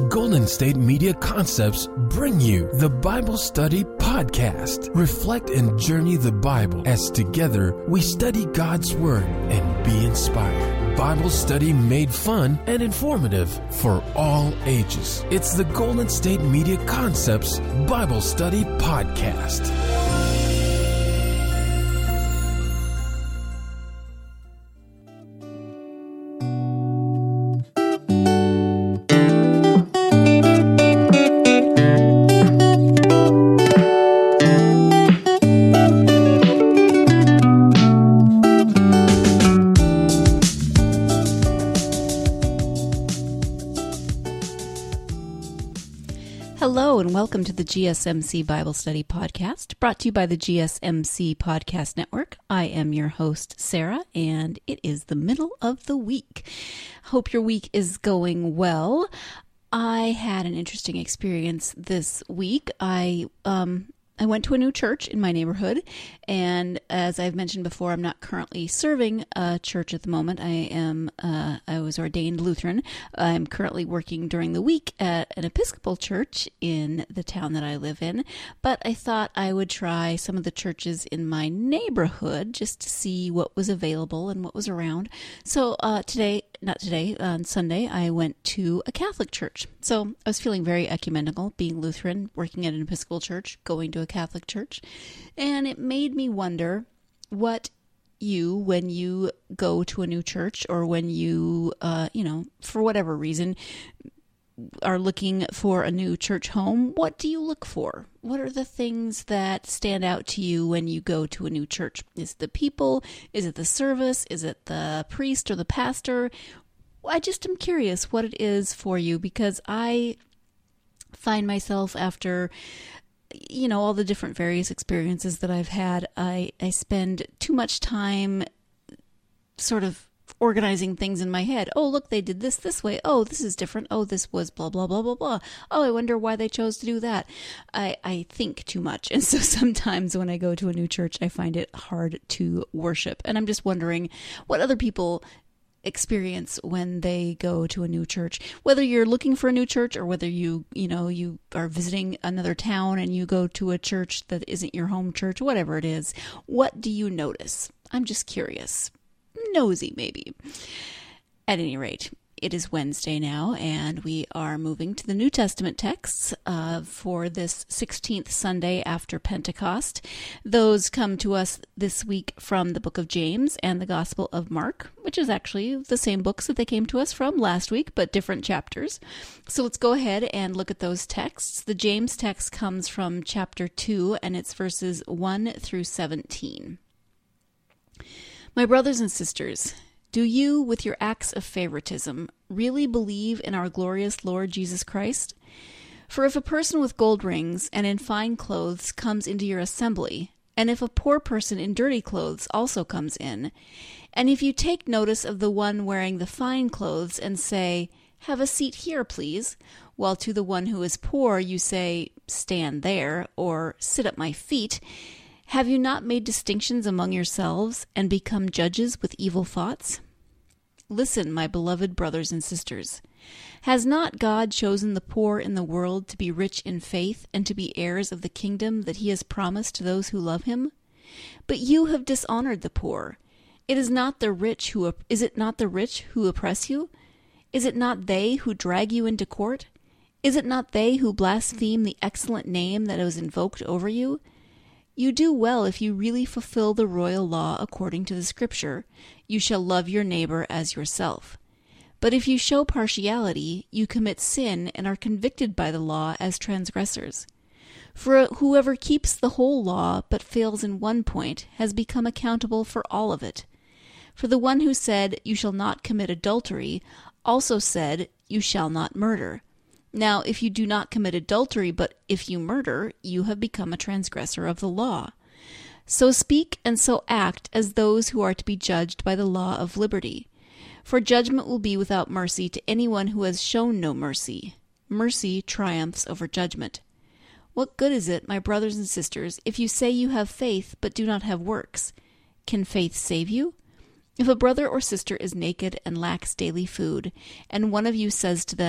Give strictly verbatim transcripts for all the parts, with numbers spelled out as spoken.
Golden State Media Concepts bring you the Bible Study Podcast. Reflect and journey the Bible as together we study God's Word and be inspired. Bible study made fun and informative for all ages. It's the Golden State Media Concepts Bible Study Podcast. Hello and welcome to the G S M C Bible Study Podcast, brought to you by the G S M C Podcast Network. I am your host, Sarah, and it is the middle of the week. Hope your week is going well. I had an interesting experience this week. I um I went to a new church in my neighborhood, and as I've mentioned before, I'm not currently serving a church at the moment. I am, uh, I was ordained Lutheran. I'm currently working during the week at an Episcopal church in the town that I live in, but I thought I would try some of the churches in my neighborhood just to see what was available and what was around. So uh, today, not today, on Sunday, I went to a Catholic church. So I was feeling very ecumenical, being Lutheran, working at an Episcopal church, going to a Catholic church, and it made me wonder what you, when you go to a new church or when you, uh, you know, for whatever reason, are looking for a new church home, what do you look for? What are the things that stand out to you when you go to a new church? Is it the people? Is it the service? Is it the priest or the pastor? I just am curious what it is for you, because I find myself after, you know, all the different various experiences that I've had, I, I spend too much time sort of organizing things in my head. Oh, look, they did this this way. Oh, this is different. Oh, this was blah, blah, blah, blah, blah. Oh, I wonder why they chose to do that. I, I think too much. And so sometimes when I go to a new church, I find it hard to worship. And I'm just wondering what other people experience when they go to a new church, whether you're looking for a new church or whether you, you know, you are visiting another town and you go to a church that isn't your home church, whatever it is. What do you notice? I'm just curious. Nosy, maybe. At any rate, it is Wednesday now, and we are moving to the New Testament texts uh, for this sixteenth Sunday after Pentecost. Those come to us this week from the book of James and the Gospel of Mark, which is actually the same books that they came to us from last week, but different chapters. So let's go ahead and look at those texts. The James text comes from chapter two, and it's verses one through seventeen. My brothers and sisters, do you, with your acts of favoritism, really believe in our glorious Lord Jesus Christ? For if a person with gold rings and in fine clothes comes into your assembly, and if a poor person in dirty clothes also comes in, and if you take notice of the one wearing the fine clothes and say, "Have a seat here, please," while to the one who is poor you say, "Stand there," or "Sit at my feet," have you not made distinctions among yourselves and become judges with evil thoughts? Listen, my beloved brothers and sisters. Has not God chosen the poor in the world to be rich in faith and to be heirs of the kingdom that he has promised to those who love him? But you have dishonored the poor. It is not the rich who is it not the rich who oppress you? Is it not they who drag you into court? Is it not they who blaspheme the excellent name that was invoked over you? You do well if you really fulfill the royal law according to the Scripture, "You shall love your neighbor as yourself." But if you show partiality, you commit sin and are convicted by the law as transgressors. For whoever keeps the whole law but fails in one point has become accountable for all of it. For the one who said, "You shall not commit adultery," also said, "You shall not murder." Now, if you do not commit adultery, but if you murder, you have become a transgressor of the law. So speak and so act as those who are to be judged by the law of liberty. For judgment will be without mercy to anyone who has shown no mercy. Mercy triumphs over judgment. What good is it, my brothers and sisters, if you say you have faith but do not have works? Can faith save you? If a brother or sister is naked and lacks daily food, and one of you says to them,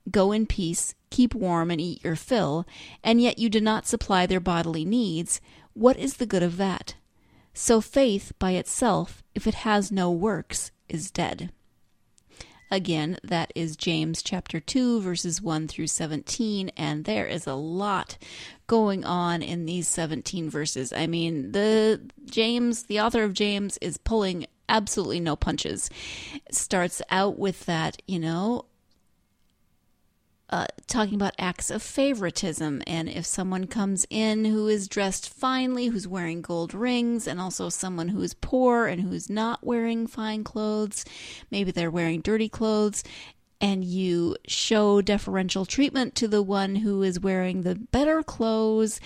go in peace, keep warm, and eat your fill, and yet you do not supply their bodily needs, what is the good of that? So faith by itself, if it has no works, is dead. Again, that is James chapter two, verses one through seventeen, and there is a lot going on in these seventeen verses. I mean, the James, the author of James, is pulling absolutely no punches. It starts out with that, you know, Uh, talking about acts of favoritism, and if someone comes in who is dressed finely, who's wearing gold rings, and also someone who is poor and who's not wearing fine clothes, maybe they're wearing dirty clothes, and you show deferential treatment to the one who is wearing the better clothes,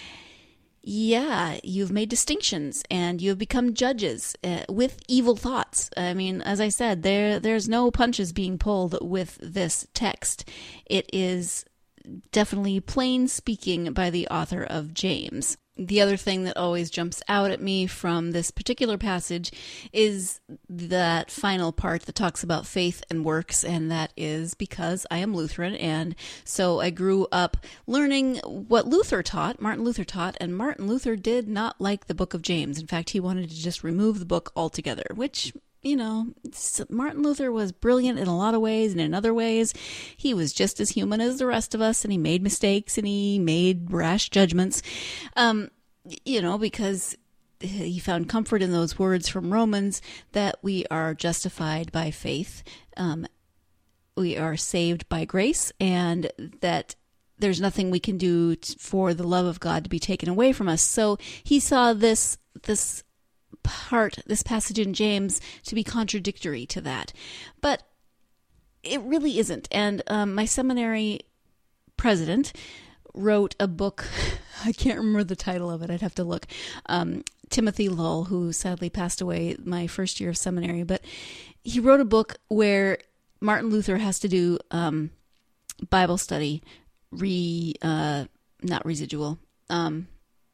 yeah, you've made distinctions and you've become judges uh, with evil thoughts. I mean, as I said, there there's no punches being pulled with this text. It is definitely plain speaking by the author of James. The other thing that always jumps out at me from this particular passage is that final part that talks about faith and works, and that is because I am Lutheran, and so I grew up learning what Luther taught, Martin Luther taught, and Martin Luther did not like the book of James. In fact, he wanted to just remove the book altogether, which, you know, Martin Luther was brilliant in a lot of ways, and in other ways, he was just as human as the rest of us, and he made mistakes, and he made rash judgments, um, you know, because he found comfort in those words from Romans that we are justified by faith, um, we are saved by grace, and that there's nothing we can do t- for the love of God to be taken away from us. So he saw this this part, this passage in James, to be contradictory to that. But it really isn't. And um, my seminary president wrote a book, I can't remember the title of it, I'd have to look, um, Timothy Lull, who sadly passed away my first year of seminary, but he wrote a book where Martin Luther has to do um, Bible study, re, uh, not residual, um,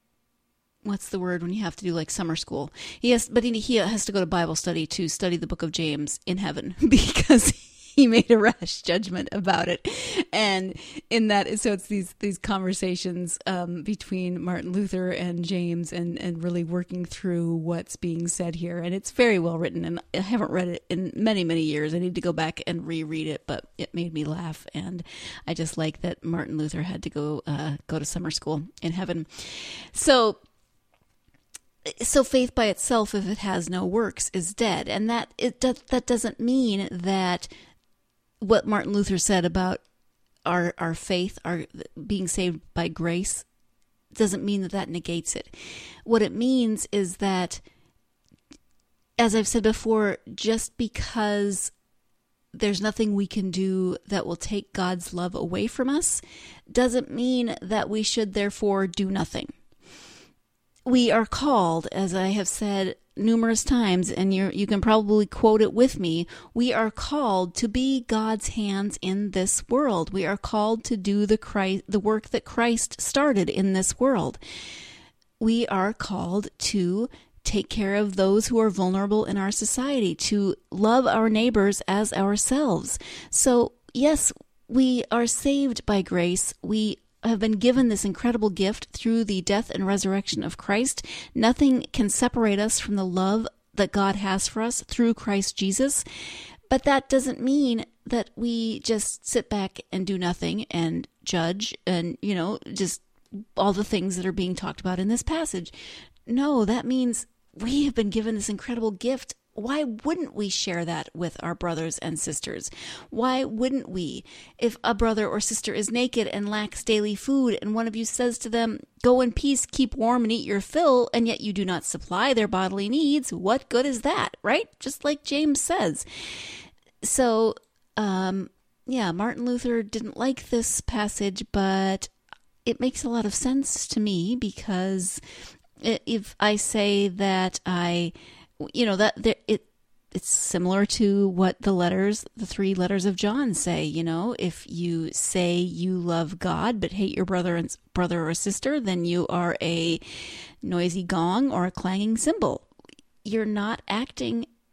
what's the word when you have to do like summer school? He has, but he, he has to go to Bible study to study the book of James in heaven because he made a rash judgment about it. And in that, so it's these, these conversations um, between Martin Luther and James, and, and really working through what's being said here. And it's very well written, and I haven't read it in many, many years. I need to go back and reread it, but it made me laugh. And I just like that Martin Luther had to go, uh, go to summer school in heaven. So, So faith by itself, if it has no works, is dead. And that it does, that doesn't mean that what Martin Luther said about our our faith, our being saved by grace, doesn't mean that that negates it. What it means is that, as I've said before, just because there's nothing we can do that will take God's love away from us, doesn't mean that we should therefore do nothing. We are called, as I have said numerous times, and you you can probably quote it with me, we are called to be God's hands in this world. We are called to do the Christ, the work that Christ started in this world. We are called to take care of those who are vulnerable in our society, to love our neighbors as ourselves. So, yes, we are saved by grace. We have been given this incredible gift through the death and resurrection of Christ. Nothing can separate us from the love that God has for us through Christ Jesus. But that doesn't mean that we just sit back and do nothing and judge and, you know, just all the things that are being talked about in this passage. No, that means we have been given this incredible gift. Why wouldn't we share that with our brothers and sisters? Why wouldn't we? If a brother or sister is naked and lacks daily food, and one of you says to them, "Go in peace, keep warm, and eat your fill," and yet you do not supply their bodily needs, what good is that, right? Just like James says. So, um, yeah, Martin Luther didn't like this passage, but it makes a lot of sense to me, because if I say that I... You know, that there, it it's similar to what the letters, the three letters of John say. You know, if you say you love God but hate your brother and brother or sister, then you are a noisy gong or a clanging cymbal. You're not acting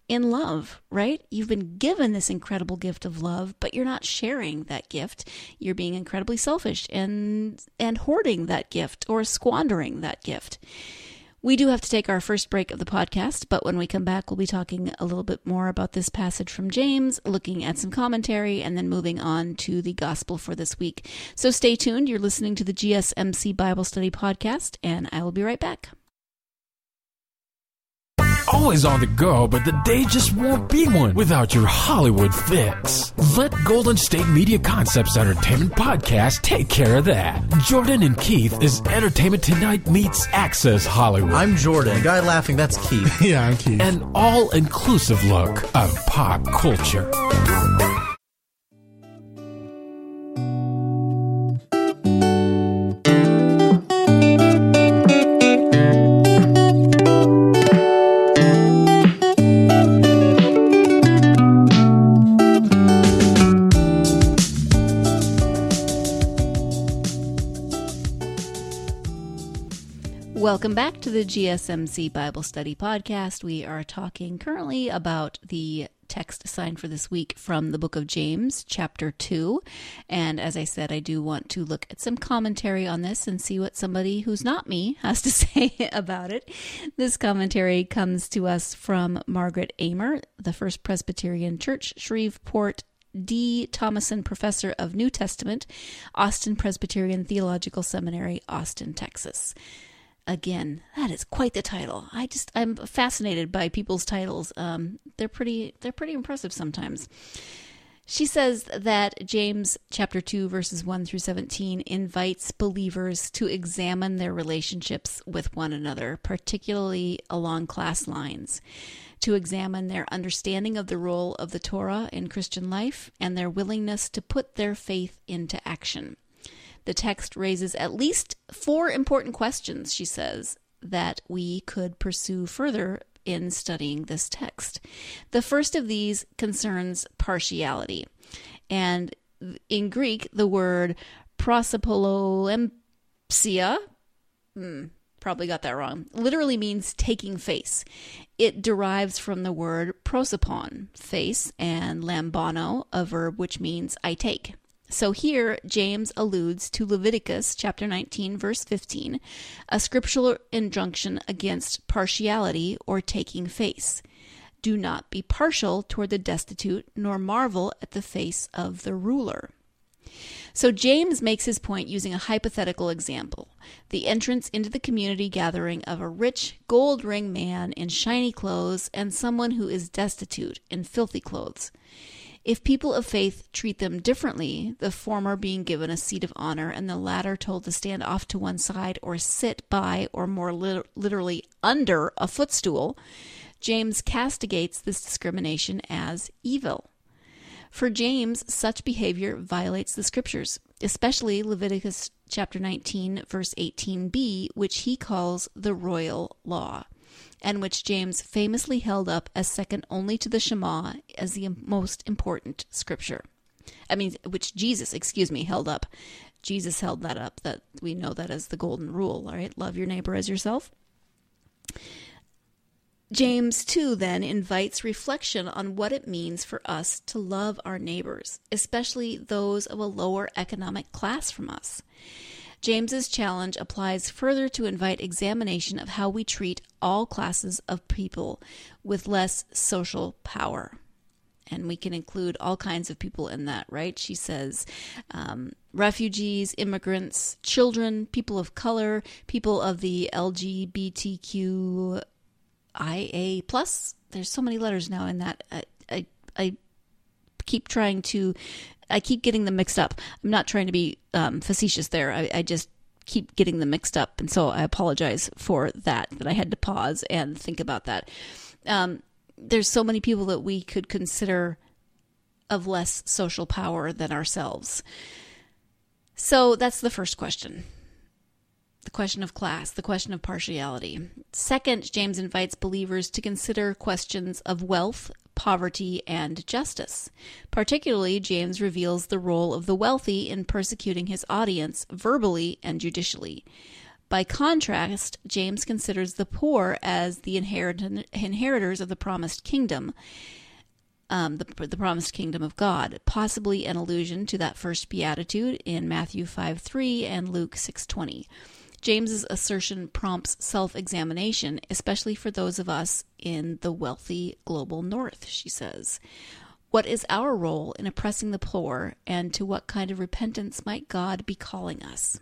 in love, right? You've been given this incredible gift of love, but you're not sharing that gift. You're being incredibly selfish and and hoarding that gift or squandering that gift. We do have to take our first break of the podcast, but when we come back, we'll be talking a little bit more about this passage from James, looking at some commentary, and then moving on to the gospel for this week. So stay tuned. You're listening to the G S M C Bible Study Podcast, and I will be right back. Always on the go, but the day just won't be one without your Hollywood fix. Let Golden State Media Concepts Entertainment Podcast take care of that. Jordan and Keith is Entertainment Tonight meets Access Hollywood. I'm Jordan. The guy laughing, that's Keith. Yeah, I'm Keith. An all-inclusive look of pop culture. Welcome back to the G S M C Bible Study Podcast. We are talking currently about the text assigned for this week from the book of James, chapter two. And as I said, I do want to look at some commentary on this and see what somebody who's not me has to say about it. This commentary comes to us from Margaret Amer, the First Presbyterian Church, Shreveport, D. Thomason Professor of New Testament, Austin Presbyterian Theological Seminary, Austin, Texas. Again, that is quite the title. I just, I'm fascinated by people's titles. Um, they're pretty, they're pretty impressive sometimes. She says that James chapter two, verses one through seventeen invites believers to examine their relationships with one another, particularly along class lines, to examine their understanding of the role of the Torah in Christian life and their willingness to put their faith into action. The text raises at least four important questions, she says, that we could pursue further in studying this text. The first of these concerns partiality. And in Greek, the word prosopolempsia, hmm, probably got that wrong, literally means taking face. It derives from the word prosopon, face, and lambano, a verb which means I take. So here, James alludes to Leviticus chapter nineteen, verse fifteen, a scriptural injunction against partiality or taking face. Do not be partial toward the destitute, nor marvel at the face of the ruler. So James makes his point using a hypothetical example, the entrance into the community gathering of a rich gold ring man in shiny clothes and someone who is destitute in filthy clothes. If people of faith treat them differently, the former being given a seat of honor and the latter told to stand off to one side or sit by or more lit- literally under a footstool, James castigates this discrimination as evil. For James, such behavior violates the scriptures, especially Leviticus chapter nineteen, verse eighteen b, which he calls the royal law, and which James famously held up as second only to the Shema as the most important scripture. I mean, which Jesus, excuse me, held up. Jesus held that up. That we know that as the golden rule, all right? Love your neighbor as yourself. James, too, then, invites reflection on what it means for us to love our neighbors, especially those of a lower economic class from us. James's challenge applies further to invite examination of how we treat all classes of people with less social power. And we can include all kinds of people in that, right? She says um, refugees, immigrants, children, people of color, people of the L G B T Q I A plus. There's so many letters now in that. I, I, I keep trying to... I keep getting them mixed up. I'm not trying to be um, facetious there. I, I just keep getting them mixed up. And so I apologize for that, that I had to pause and think about that. Um, there's so many people that we could consider of less social power than ourselves. So that's the first question. The question of class, the question of partiality. Second, James invites believers to consider questions of wealth, poverty, and justice. Particularly, James reveals the role of the wealthy in persecuting his audience verbally and judicially. By contrast, James considers the poor as the inherit- inheritors of the promised kingdom, um, the, the promised kingdom of God, possibly an allusion to that first beatitude in Matthew five three and Luke six twenty. James's assertion prompts self-examination, especially for those of us in the wealthy global north, she says. What is our role in oppressing the poor, and to what kind of repentance might God be calling us?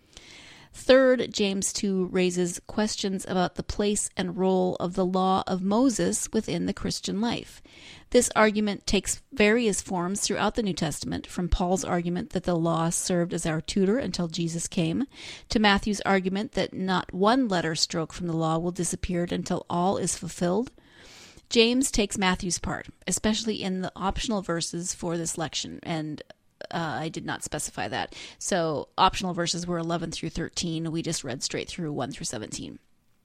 Third, James two raises questions about the place and role of the law of Moses within the Christian life. This argument takes various forms throughout the New Testament, from Paul's argument that the law served as our tutor until Jesus came, to Matthew's argument that not one letter stroke from the law will disappear until all is fulfilled. James takes Matthew's part, especially in the optional verses for this lection, and Uh, I did not specify that. So optional verses were eleven through thirteen. We just read straight through one through seventeen.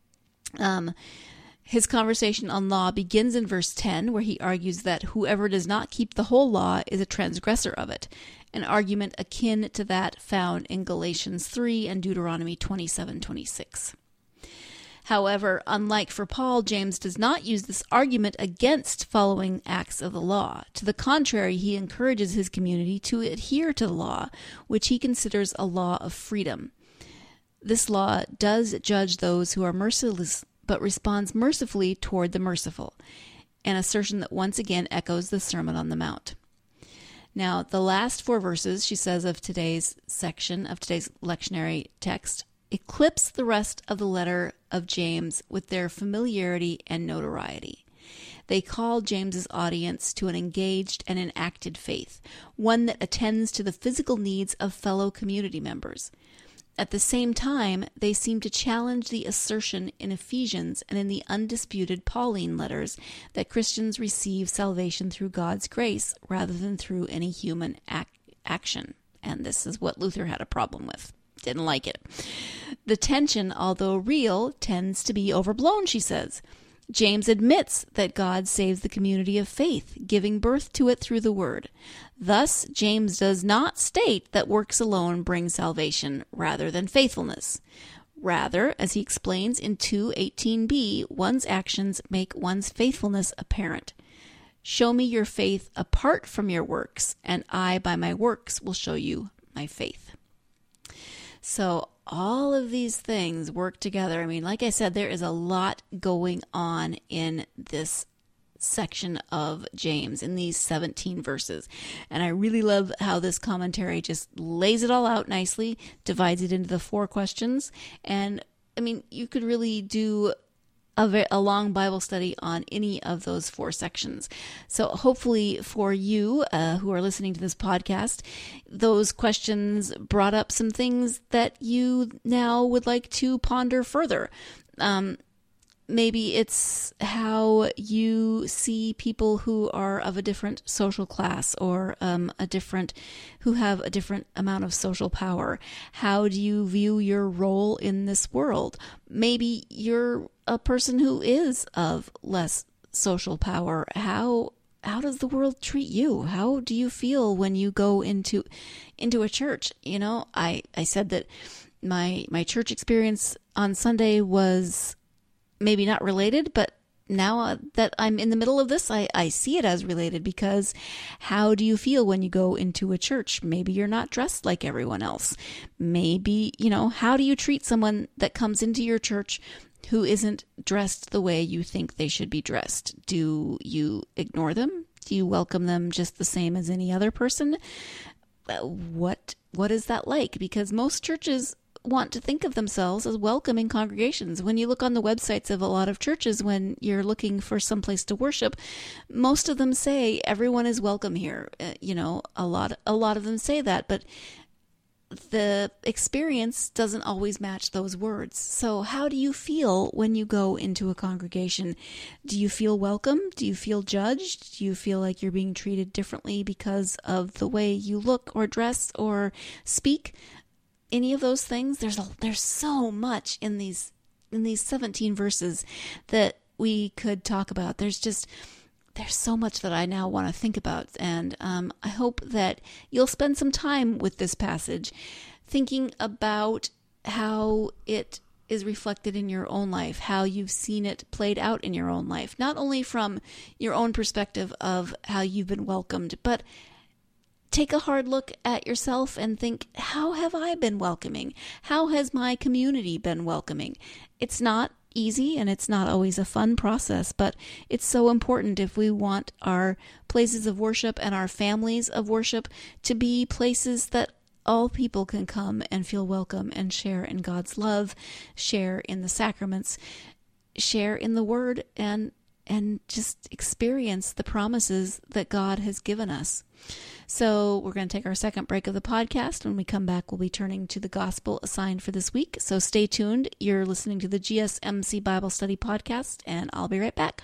Um, his conversation on law begins in verse ten, where he argues that whoever does not keep the whole law is a transgressor of it, an argument akin to that found in Galatians three and Deuteronomy twenty-seven twenty-six. However, unlike for Paul, James does not use this argument against following acts of the law. To the contrary, he encourages his community to adhere to the law, which he considers a law of freedom. This law does judge those who are merciless, but responds mercifully toward the merciful, an assertion that once again echoes the Sermon on the Mount. Now, the last four verses, she says, of today's section, of today's lectionary text, eclipse the rest of the letter of James with their familiarity and notoriety. They call James's audience to an engaged and enacted faith, one that attends to the physical needs of fellow community members. At the same time, they seem to challenge the assertion in Ephesians and in the undisputed Pauline letters that Christians receive salvation through God's grace rather than through any human ac- action. And this is what Luther had a problem with. Didn't like it. The tension, although real, tends to be overblown, she says. James admits that God saves the community of faith, giving birth to it through the Word. Thus, James does not state that works alone bring salvation rather than faithfulness. Rather, as he explains in two eighteen b, one's actions make one's faithfulness apparent. Show me your faith apart from your works, and I by my works will show you my faith. So all of these things work together. I mean, like I said, there is a lot going on in this section of James, in these seventeen verses. And I really love how this commentary just lays it all out nicely, divides it into the four questions. And I mean, you could really do A, very, a long Bible study on any of those four sections. So hopefully for you uh, who are listening to this podcast, those questions brought up some things that you now would like to ponder further. Um, maybe it's how you see people who are of a different social class or um, a different, who have a different amount of social power. How do you view your role in this world? Maybe you're a person who is of less social power. How how does the world treat you? How do you feel when you go into into a church? You know, I, I said that my my church experience on Sunday was maybe not related, but now uh, that I'm in the middle of this, I, I see it as related, because how do you feel when you go into a church? Maybe you're not dressed like everyone else. Maybe, you know, how do you treat someone that comes into your church who isn't dressed the way you think they should be dressed? Do you ignore them? Do you welcome them just the same as any other person? What what is that like? Because most churches want to think of themselves as welcoming congregations. When you look on the websites of a lot of churches, when you're looking for some place to worship, most of them say everyone is welcome here. Uh, you know, a lot a lot of them say that, but the experience doesn't always match those words. So how do you feel when you go into a congregation? Do you feel welcome? Do you feel judged? Do you feel like you're being treated differently because of the way you look or dress or speak? Any of those things? There's a, there's so much in these in these seventeen verses that we could talk about. There's just there's so much that I now want to think about, and um, I hope that you'll spend some time with this passage, thinking about how it is reflected in your own life, how you've seen it played out in your own life, not only from your own perspective of how you've been welcomed, but take a hard look at yourself and think, how have I been welcoming? How has my community been welcoming? It's not easy and it's not always a fun process, but it's so important if we want our places of worship and our families of worship to be places that all people can come and feel welcome and share in God's love, share in the sacraments, share in the Word, and and just experience the promises that God has given us. So we're going to take our second break of the podcast. When we come back, we'll be turning to the gospel assigned for this week. So stay tuned. You're listening to the G S M C Bible Study Podcast, and I'll be right back.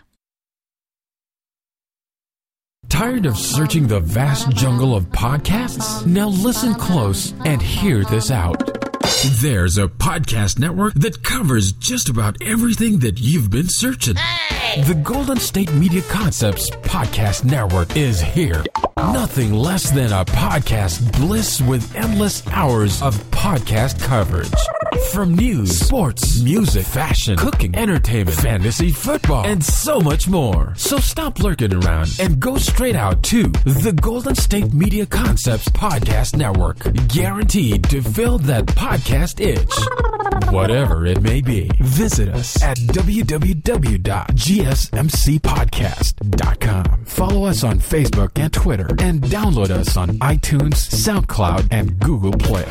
Tired of searching the vast jungle of podcasts? Now listen close and hear this out. There's a podcast network that covers just about everything that you've been searching. Hey! The Golden State Media Concepts Podcast Network is here. Nothing less than a podcast bliss with endless hours of podcast coverage. From news, sports, music, fashion, cooking, entertainment, fantasy, football, and so much more. So stop lurking around and go straight out to the Golden State Media Concepts Podcast Network. Guaranteed to fill that podcast itch. Whatever it may be. Visit us at w w w dot g s m c podcast dot com. Follow us on Facebook and Twitter, and download us on iTunes, SoundCloud, and Google Play.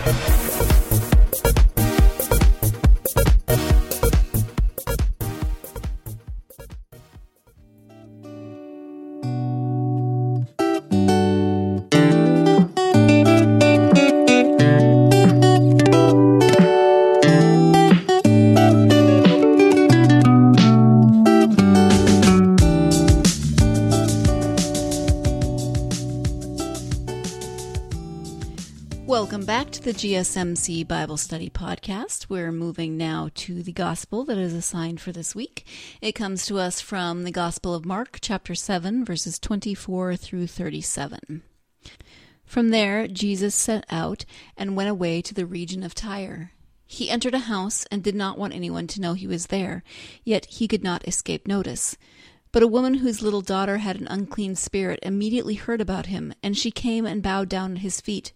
Welcome back to the G S M C Bible Study Podcast. We're moving now to the gospel that is assigned for this week. It comes to us from the Gospel of Mark, chapter seven, verses twenty-four through thirty-seven. From there, Jesus set out and went away to the region of Tyre. He entered a house and did not want anyone to know he was there, yet he could not escape notice. But a woman whose little daughter had an unclean spirit immediately heard about him, and she came and bowed down at his feet.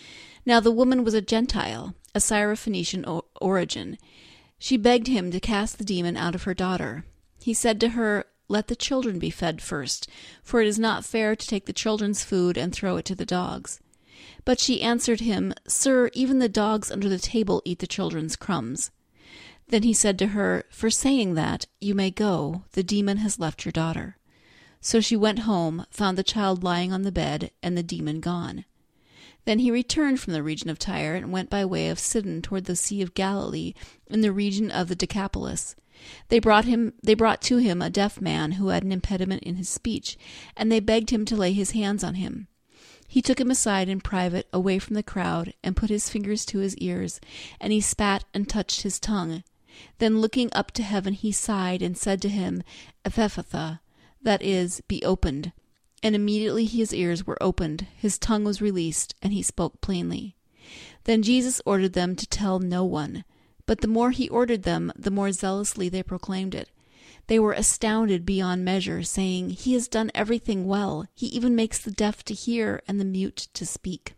Now the woman was a Gentile, a Syrophoenician o- origin. She begged him to cast the demon out of her daughter. He said to her, "Let the children be fed first, for it is not fair to take the children's food and throw it to the dogs." But she answered him, "Sir, even the dogs under the table eat the children's crumbs." Then he said to her, "For saying that, you may go. The demon has left your daughter." So she went home, found the child lying on the bed, and the demon gone. Then he returned from the region of Tyre and went by way of Sidon toward the Sea of Galilee in the region of the Decapolis. They brought him, they brought to him a deaf man who had an impediment in his speech, and they begged him to lay his hands on him. He took him aside in private, away from the crowd, and put his fingers to his ears, and he spat and touched his tongue. Then looking up to heaven he sighed and said to him, "Ephphatha," that is, "be opened." And immediately his ears were opened, his tongue was released, and he spoke plainly. Then Jesus ordered them to tell no one. But the more he ordered them, the more zealously they proclaimed it. They were astounded beyond measure, saying, "He has done everything well. He even makes the deaf to hear and the mute to speak."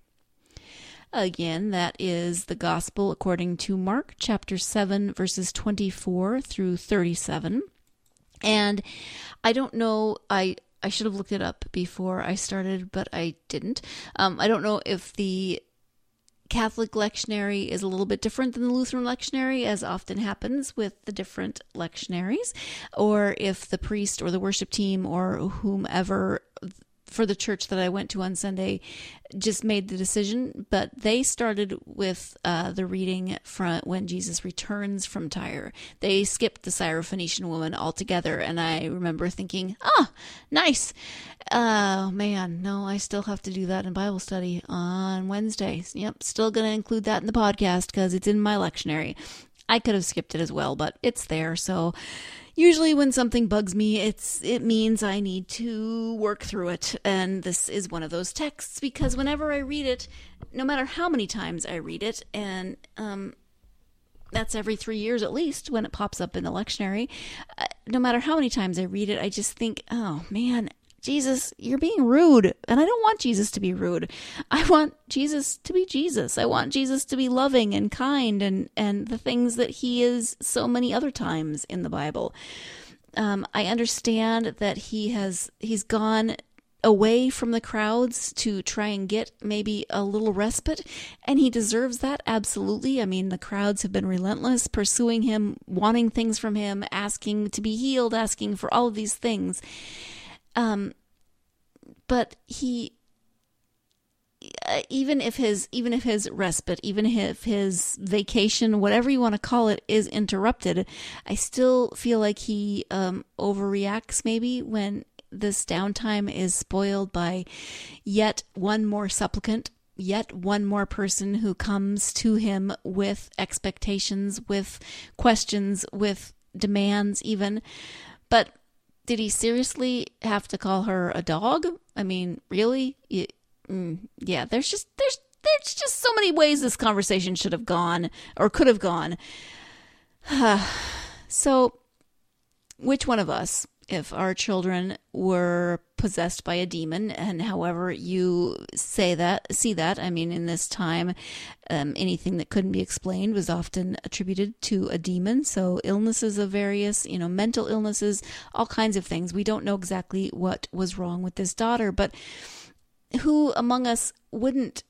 Again, that is the Gospel according to Mark chapter seven, verses twenty-four through thirty-seven. And I don't know, I... I should have looked it up before I started, but I didn't. Um, I don't know if the Catholic lectionary is a little bit different than the Lutheran lectionary, as often happens with the different lectionaries, or if the priest or the worship team or whomever for the church that I went to on Sunday just made the decision, but they started with uh, the reading from when Jesus returns from Tyre. They skipped the Syrophoenician woman altogether, and I remember thinking, ah, nice. Oh, man, no, I still have to do that in Bible study on Wednesdays. Yep, still going to include that in the podcast because it's in my lectionary. I could have skipped it as well, but it's there, so... Usually when something bugs me, it's it means I need to work through it, and this is one of those texts, because whenever I read it, no matter how many times I read it, and um, That's every three years at least when it pops up in the lectionary. Uh, no matter how many times I read it, I just think, oh man, Jesus, you're being rude. And I don't want Jesus to be rude. I want Jesus to be Jesus. I want Jesus to be loving and kind and, and the things that he is so many other times in the Bible. Um, I understand that he has, he's gone away from the crowds to try and get maybe a little respite, and he deserves that, absolutely. I mean, the crowds have been relentless, pursuing him, wanting things from him, asking to be healed, asking for all of these things. Um, but he, even if his, even if his respite, even if his vacation, whatever you want to call it, is interrupted, I still feel like he um, overreacts maybe when this downtime is spoiled by yet one more supplicant, yet one more person who comes to him with expectations, with questions, with demands even. But did he seriously have to call her a dog? I mean, really? Yeah, there's just, there's, there's just so many ways this conversation should have gone or could have gone. So which one of us, if our children were possessed by a demon, and however you say that, see that, I mean, in this time, um, anything that couldn't be explained was often attributed to a demon. So illnesses of various, you know, mental illnesses, all kinds of things. We don't know exactly what was wrong with this daughter, but who among us wouldn't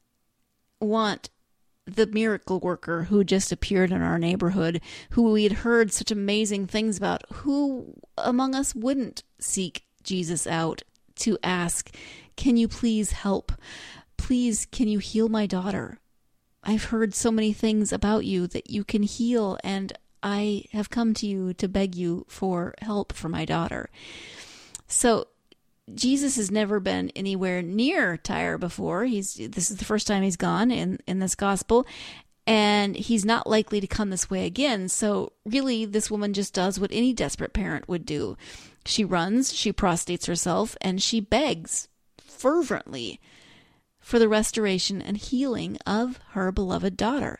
want the miracle worker who just appeared in our neighborhood, who we had heard such amazing things about? Who among us wouldn't seek Jesus out to ask, can you please help? Please, can you heal my daughter? I've heard so many things about you that you can heal, and I have come to you to beg you for help for my daughter. So Jesus has never been anywhere near Tyre before. He's this is the first time he's gone in, in this gospel, and he's not likely to come this way again. So really, this woman just does what any desperate parent would do. She runs, she prostrates herself, and she begs fervently for the restoration and healing of her beloved daughter.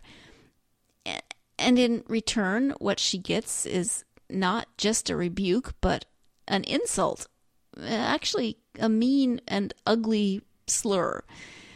And in return, what she gets is not just a rebuke, but an insult. Actually, a mean and ugly slur.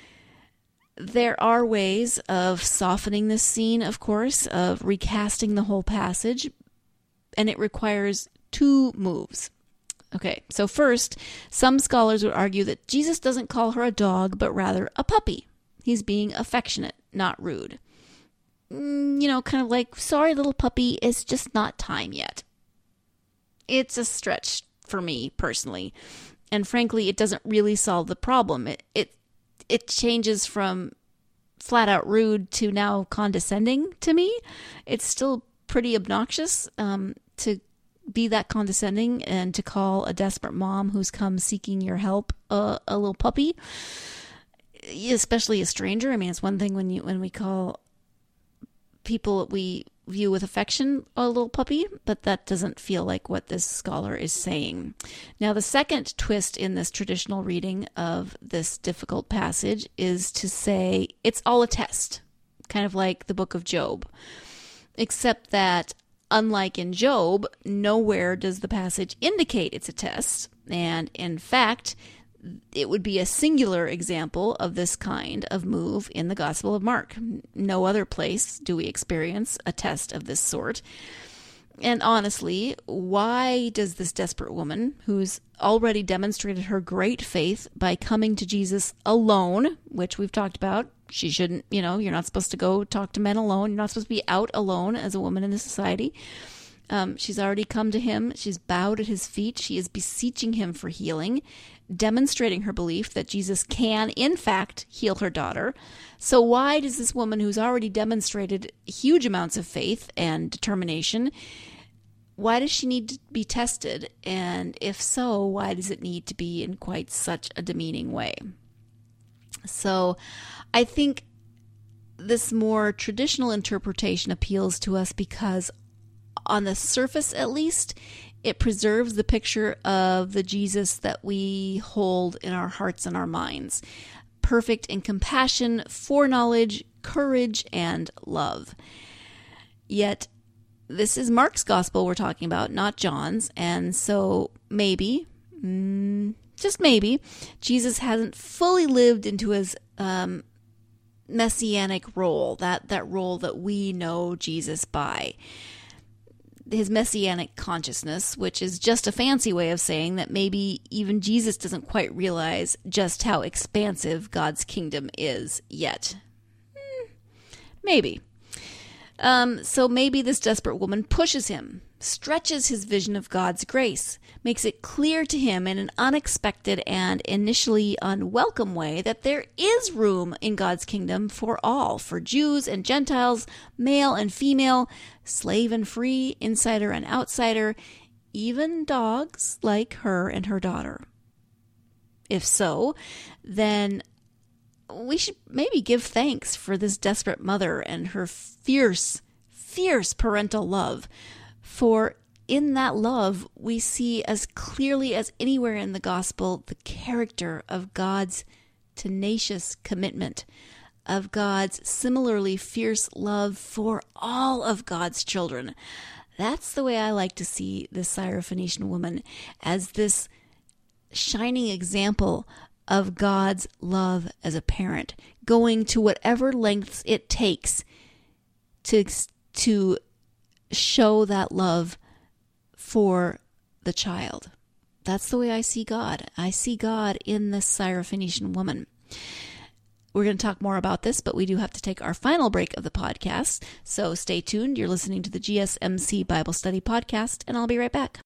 There are ways of softening this scene, of course, of recasting the whole passage, and it requires two moves. Okay, so first, some scholars would argue that Jesus doesn't call her a dog, but rather a puppy. He's being affectionate, not rude. You know, kind of like, sorry, little puppy, it's just not time yet. It's a stretch for me personally, and frankly, it doesn't really solve the problem. It it it changes from flat out rude to now condescending to me. It's still pretty obnoxious um, to be that condescending and to call a desperate mom who's come seeking your help uh, a little puppy, especially a stranger. I mean, it's one thing when you when we call people we view with affection a little puppy, but that doesn't feel like what this scholar is saying. Now, the second twist in this traditional reading of this difficult passage is to say it's all a test, kind of like the book of Job, except that unlike in Job, nowhere does the passage indicate it's a test, and in fact, it would be a singular example of this kind of move in the Gospel of Mark. No other place do we experience a test of this sort. And honestly, why does this desperate woman, who's already demonstrated her great faith by coming to Jesus alone, which we've talked about, she shouldn't, you know, you're not supposed to go talk to men alone. You're not supposed to be out alone as a woman in this society. Um, she's already come to him. She's bowed at his feet. She is beseeching him for healing, demonstrating her belief that Jesus can, in fact, heal her daughter. So why does this woman, who's already demonstrated huge amounts of faith and determination, why does she need to be tested? And if so, why does it need to be in quite such a demeaning way? So I think this more traditional interpretation appeals to us because on the surface, at least, it preserves the picture of the Jesus that we hold in our hearts and our minds. Perfect in compassion, foreknowledge, courage, and love. Yet, this is Mark's gospel we're talking about, not John's. And so maybe, mm, just maybe, Jesus hasn't fully lived into his um, messianic role, that, that role that we know Jesus by. His messianic consciousness, which is just a fancy way of saying that maybe even Jesus doesn't quite realize just how expansive God's kingdom is yet. Hmm, maybe. Um, so maybe this desperate woman pushes him, stretches his vision of God's grace, makes it clear to him in an unexpected and initially unwelcome way that there is room in God's kingdom for all, for Jews and Gentiles, male and female, slave and free, insider and outsider, even dogs like her and her daughter. If so, then we should maybe give thanks for this desperate mother and her fierce, fierce parental love. For in that love, we see as clearly as anywhere in the gospel the character of God's tenacious commitment, of God's similarly fierce love for all of God's children. That's the way I like to see this Syrophoenician woman, as this shining example of God's love as a parent, going to whatever lengths it takes to to show that love for the child. That's the way I see God. I see God in this Syrophoenician woman. We're going to talk more about this, but we do have to take our final break of the podcast. So stay tuned. You're listening to the G S M C Bible Study Podcast, and I'll be right back.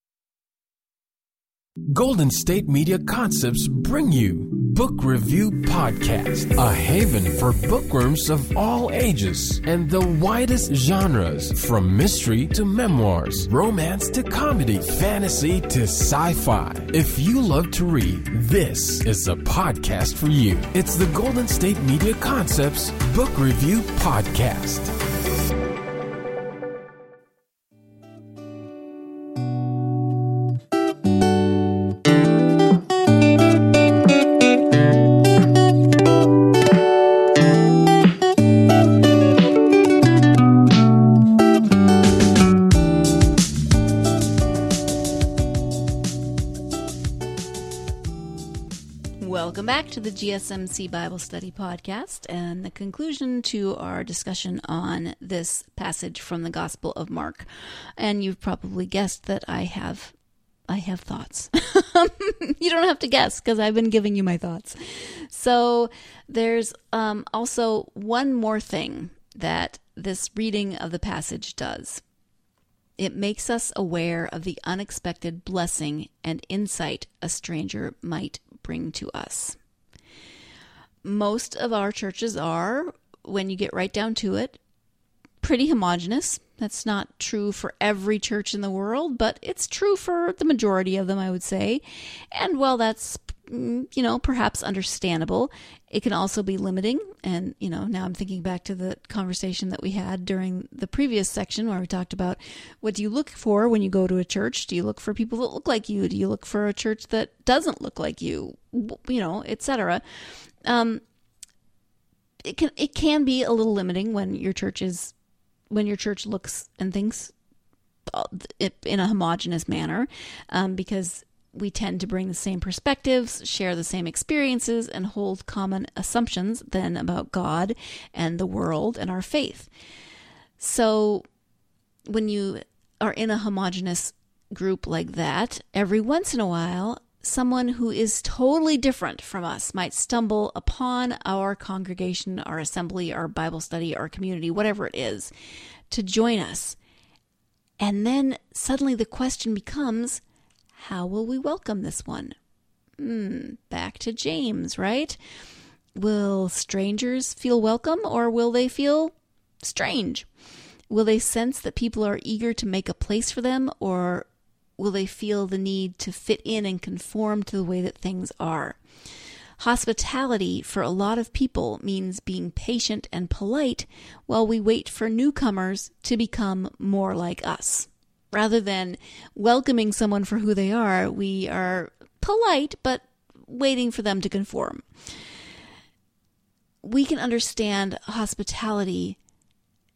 Golden State Media Concepts bring you Book Review Podcast, a haven for bookworms of all ages and the widest genres, from mystery to memoirs, romance to comedy, fantasy to sci-fi. If you love to read, this is a podcast for you. It's the Golden State Media Concepts Book Review Podcast. Welcome back to the G S M C Bible Study Podcast and the conclusion to our discussion on this passage from the Gospel of Mark. And you've probably guessed that I have I have thoughts. You don't have to guess because I've been giving you my thoughts. So there's um, also one more thing that this reading of the passage does. It makes us aware of the unexpected blessing and insight a stranger might bring to us. Most of our churches are, when you get right down to it, pretty homogenous. That's not true for every church in the world, but it's true for the majority of them, I would say. And while that's, you know, perhaps understandable, it can also be limiting. And, you know, now I'm thinking back to the conversation that we had during the previous section where we talked about what do you look for when you go to a church? Do you look for people that look like you? Do you look for a church that doesn't look like you? You know, et cetera. Um, it can it can be a little limiting when your church is when your church looks and thinks in a homogeneous manner, um, because we tend to bring the same perspectives, share the same experiences, and hold common assumptions then about God and the world and our faith. So when you are in a homogeneous group like that, every once in a while, someone who is totally different from us might stumble upon our congregation, our assembly, our Bible study, our community, whatever it is, to join us. And then suddenly the question becomes, how will we welcome this one? Hmm, back to James, right? Will strangers feel welcome, or will they feel strange? Will they sense that people are eager to make a place for them, or will they feel the need to fit in and conform to the way that things are? Hospitality for a lot of people means being patient and polite while we wait for newcomers to become more like us. Rather than welcoming someone for who they are, we are polite but waiting for them to conform. We can understand hospitality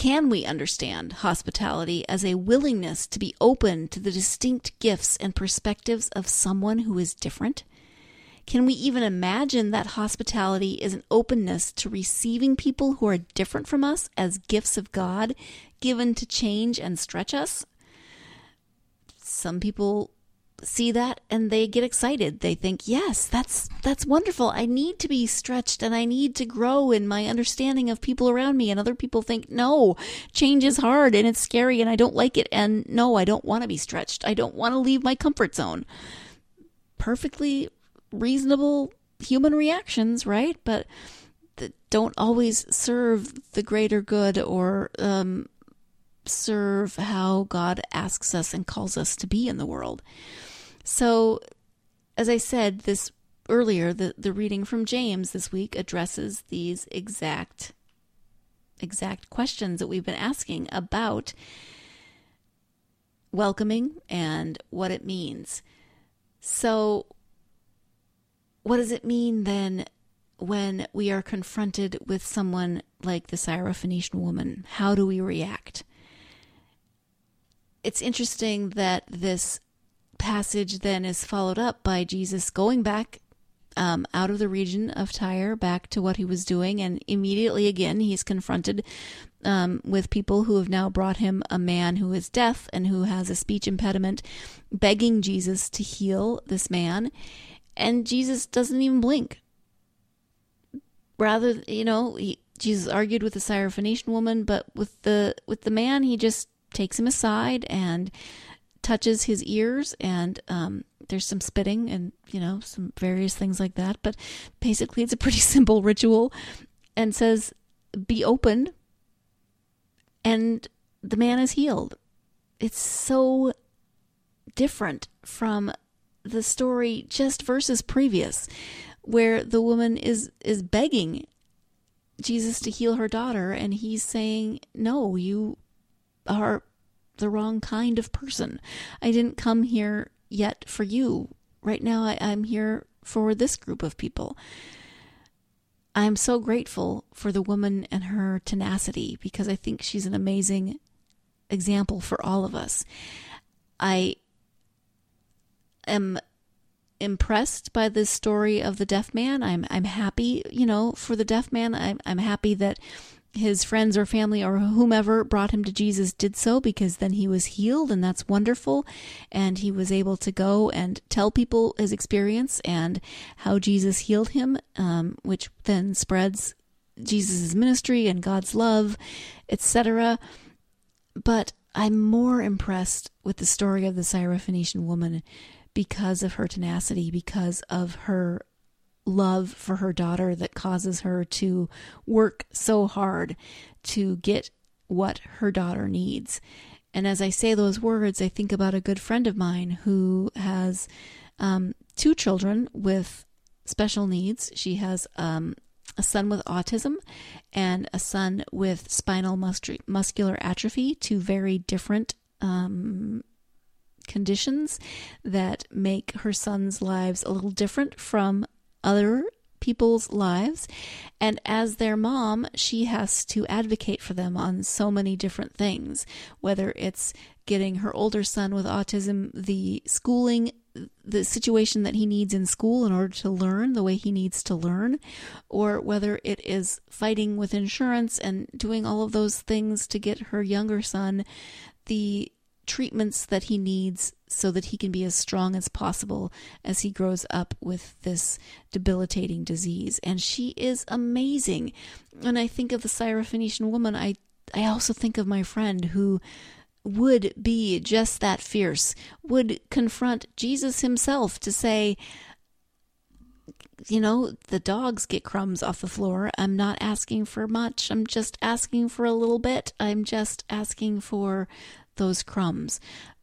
Can we understand hospitality as a willingness to be open to the distinct gifts and perspectives of someone who is different? Can we even imagine that hospitality is an openness to receiving people who are different from us as gifts of God, given to change and stretch us? Some people see that and they get excited. They think, yes, that's that's wonderful. I need to be stretched and I need to grow in my understanding of people around me. And other people think, no, change is hard and it's scary and I don't like it. And no, I don't want to be stretched. I don't want to leave my comfort zone. Perfectly reasonable human reactions, right? But that don't always serve the greater good or um, serve how God asks us and calls us to be in the world. So, as I said this earlier, the, the reading from James this week addresses these exact exact questions that we've been asking about welcoming and what it means. So, what does it mean then when we are confronted with someone like the Syrophoenician woman? How do we react? It's interesting that this passage then is followed up by Jesus going back um, out of the region of Tyre back to what he was doing, and immediately again he's confronted um, with people who have now brought him a man who is deaf and who has a speech impediment, begging Jesus to heal this man. And Jesus doesn't even blink. Rather, you know, he, Jesus argued with the Syrophoenician woman, but with the with the man, he just takes him aside and touches his ears, and um, there's some spitting and, you know, some various things like that. But basically, it's a pretty simple ritual, and says, "Be open," and the man is healed. It's so different from the story just verses previous, where the woman is is begging Jesus to heal her daughter, and he's saying, no, you are the wrong kind of person. I didn't come here yet for you. Right now I, I'm here for this group of people. I'm so grateful for the woman and her tenacity, because I think she's an amazing example for all of us. I am impressed by this story of the deaf man. I'm I'm happy, you know, for the deaf man. I'm I'm happy that his friends or family or whomever brought him to Jesus did so, because then he was healed, and that's wonderful. And he was able to go and tell people his experience and how Jesus healed him, um, which then spreads Jesus' ministry and God's love, et cetera. But I'm more impressed with the story of the Syrophoenician woman because of her tenacity, because of her love for her daughter that causes her to work so hard to get what her daughter needs. And as I say those words, I think about a good friend of mine who has um, two children with special needs. She has um, a son with autism and a son with spinal mus- muscular atrophy, two very different um conditions that make her son's lives a little different from other people's lives. And as their mom, she has to advocate for them on so many different things, whether it's getting her older son with autism the schooling, the situation that he needs in school in order to learn the way he needs to learn, or whether it is fighting with insurance and doing all of those things to get her younger son the treatments that he needs so that he can be as strong as possible as he grows up with this debilitating disease. And she is amazing. When I think of the Syrophoenician woman, I, I also think of my friend who would be just that fierce, would confront Jesus himself to say, you know, the dogs get crumbs off the floor. I'm not asking for much. I'm just asking for a little bit. I'm just asking for those crumbs.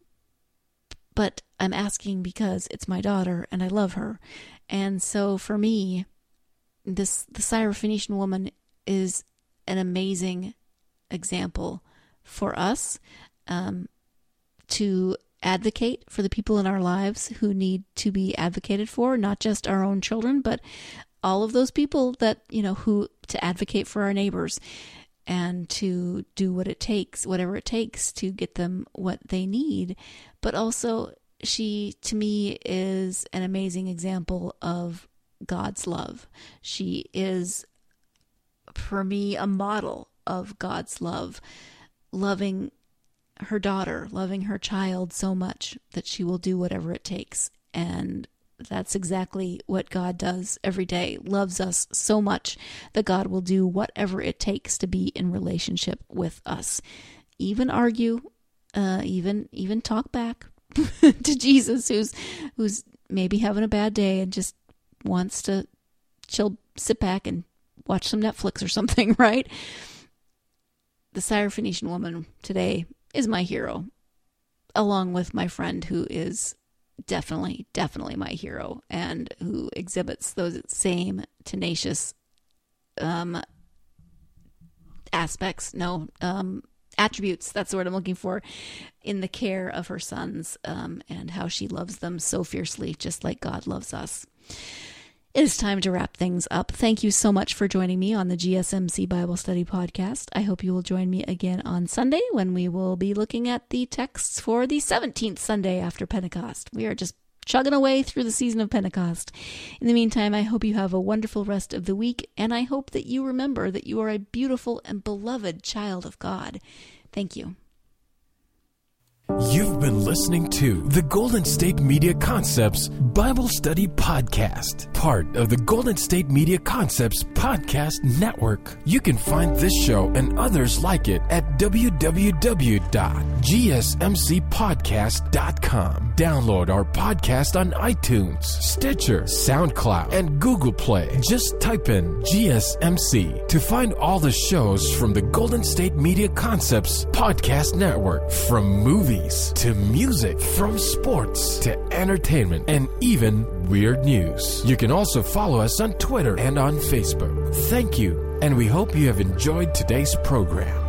But I'm asking because it's my daughter and I love her. And so for me, this the Syrophoenician woman is an amazing example for us um, to advocate for the people in our lives who need to be advocated for, not just our own children, but all of those people that, you know, who to advocate for our neighbors. and to do what it takes, whatever it takes to get them what they need. But also, she, to me, is an amazing example of God's love. She is, for me, a model of God's love, loving her daughter, loving her child so much that she will do whatever it takes. And that's exactly what God does every day, loves us so much that God will do whatever it takes to be in relationship with us. Even argue, uh, even even talk back to Jesus, who's who's maybe having a bad day and just wants to chill, sit back and watch some Netflix or something, right? The Syrophoenician woman today is my hero, along with my friend who is definitely, definitely my hero and who exhibits those same tenacious um, aspects, no, um, attributes, that's the word I'm looking for, in the care of her sons um, and how she loves them so fiercely, just like God loves us. It is time to wrap things up. Thank you so much for joining me on the G S M C Bible Study Podcast. I hope you will join me again on Sunday when we will be looking at the texts for the seventeenth Sunday after Pentecost. We are just chugging away through the season of Pentecost. In the meantime, I hope you have a wonderful rest of the week, and I hope that you remember that you are a beautiful and beloved child of God. Thank you. You've been listening to the Golden State Media Concepts Bible Study Podcast, part of the Golden State Media Concepts Podcast Network. You can find this show and others like it at w w w dot g s m c podcast dot com. Download our podcast on iTunes, Stitcher, SoundCloud, and Google Play. Just type in G S M C to find all the shows from the Golden State Media Concepts Podcast Network, from movies to music, from sports to entertainment, and even weird news. You can also follow us on Twitter and on Facebook. Thank you, and we hope you have enjoyed today's program.